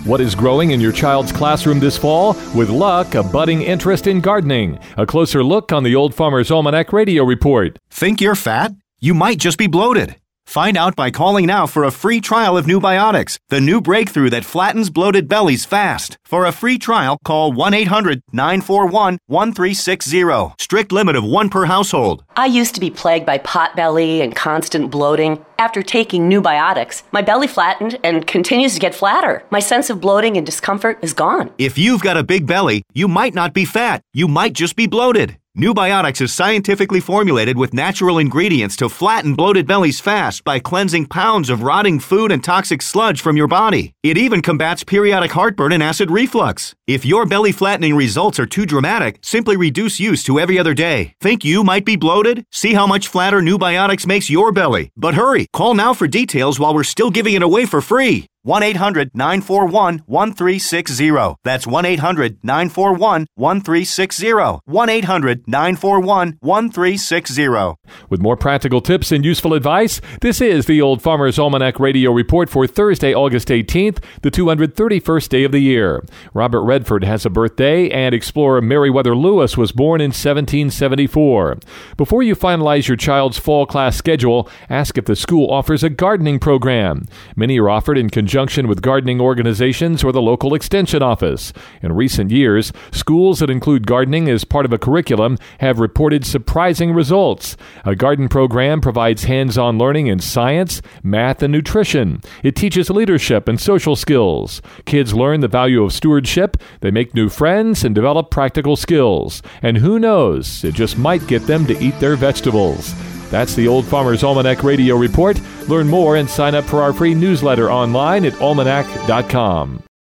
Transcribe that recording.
What is growing in your child's classroom this fall? With luck, a budding interest in gardening. A closer look on the Old Farmer's Almanac Radio Report. Think you're fat? You might just be bloated. Find out by calling now for a free trial of Nubiotics, the new breakthrough that flattens bloated bellies fast. For a free trial, call 1-800-941-1360. Strict limit of 1 per household. I used to be plagued by potbelly and constant bloating. After taking Nubiotics, my belly flattened and continues to get flatter. My sense of bloating and discomfort is gone. If you've got a big belly, you might not be fat. You might just be bloated. Nubiotics is scientifically formulated with natural ingredients to flatten bloated bellies fast by cleansing pounds of rotting food and toxic sludge from your body. It even combats periodic heartburn and acid reflux. If your belly flattening results are too dramatic, simply reduce use to every other day. Think you might be bloated? See how much flatter Nubiotics makes your belly. But hurry, call now for details while we're still giving it away for free. 1-800-941-1360. That's 1-800-941-1360. 1-800-941-1360. With more practical tips and useful advice, this is the Old Farmer's Almanac Radio Report for Thursday, August 18th, the 231st day of the year. Robert Redford has a birthday, and explorer Meriwether Lewis was born in 1774. Before you finalize your child's fall class schedule, ask if the school offers a gardening program. Many are offered in conjunction with gardening organizations or the local extension office. In recent years, schools that include gardening as part of a curriculum have reported surprising results. A garden program provides hands-on learning in science, math, and nutrition. It teaches leadership and social skills. Kids learn the value of stewardship, they make new friends, and develop practical skills. And who knows, it just might get them to eat their vegetables. That's the Old Farmer's Almanac Radio Report. Learn more and sign up for our free newsletter online at almanac.com.